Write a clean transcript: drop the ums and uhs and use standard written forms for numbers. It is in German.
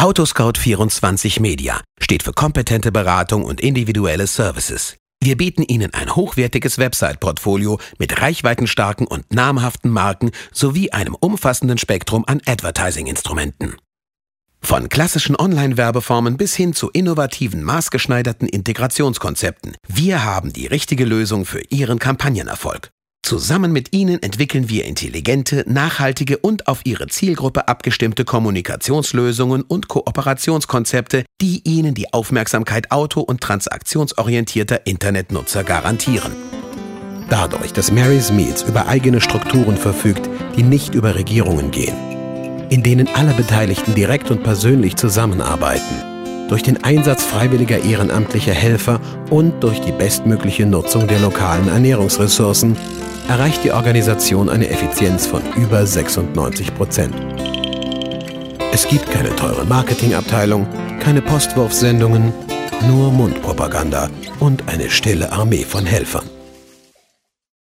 Autoscout24 Media steht für kompetente Beratung und individuelle Services. Wir bieten Ihnen ein hochwertiges Website-Portfolio mit reichweitenstarken und namhaften Marken sowie einem umfassenden Spektrum an Advertising-Instrumenten. Von klassischen Online-Werbeformen bis hin zu innovativen, maßgeschneiderten Integrationskonzepten. Wir haben die richtige Lösung für Ihren Kampagnenerfolg. Zusammen mit Ihnen entwickeln wir intelligente, nachhaltige und auf Ihre Zielgruppe abgestimmte Kommunikationslösungen und Kooperationskonzepte, die Ihnen die Aufmerksamkeit auto- und transaktionsorientierter Internetnutzer garantieren. Dadurch, dass Mary's Meals über eigene Strukturen verfügt, die nicht über Regierungen gehen, in denen alle Beteiligten direkt und persönlich zusammenarbeiten, durch den Einsatz freiwilliger ehrenamtlicher Helfer und durch die bestmögliche Nutzung der lokalen Ernährungsressourcen erreicht die Organisation eine Effizienz von über 96%. Es gibt keine teure Marketingabteilung, keine Postwurfsendungen, nur Mundpropaganda und eine stille Armee von Helfern.